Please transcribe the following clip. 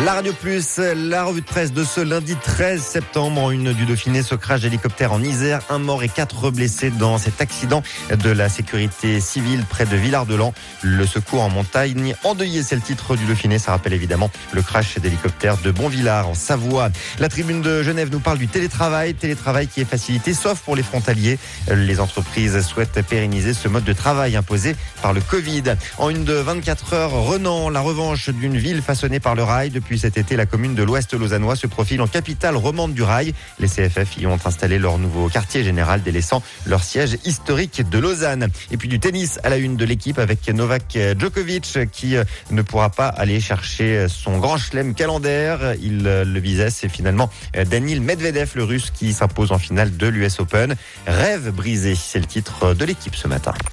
La Radio Plus, la revue de presse de ce lundi 13 septembre. En une du Dauphiné, ce crash d'hélicoptère en Isère. 1 mort et 4 blessés dans cet accident de la sécurité civile près de Villard-de-Lans. Le secours en montagne endeuillé, c'est le titre du Dauphiné. Ça rappelle évidemment le crash d'hélicoptère de Bonvillard en Savoie. La Tribune de Genève nous parle du télétravail. Télétravail qui est facilité, sauf pour les frontaliers. Les entreprises souhaitent pérenniser ce mode de travail imposé par le Covid. En une de 24 heures, Renan, la revanche d'une ville façonnée par le rail. Depuis cet été, la commune de l'Ouest lausannois se profile en capitale romande du rail. Les CFF y ont installé leur nouveau quartier général, délaissant leur siège historique de Lausanne. Et puis du tennis à la une de l'équipe avec Novak Djokovic qui ne pourra pas aller chercher son grand chelem calendaire. Il le visait, c'est finalement Daniil Medvedev, le russe, qui s'impose en finale de l'US Open. Rêve brisé, c'est le titre de l'équipe ce matin.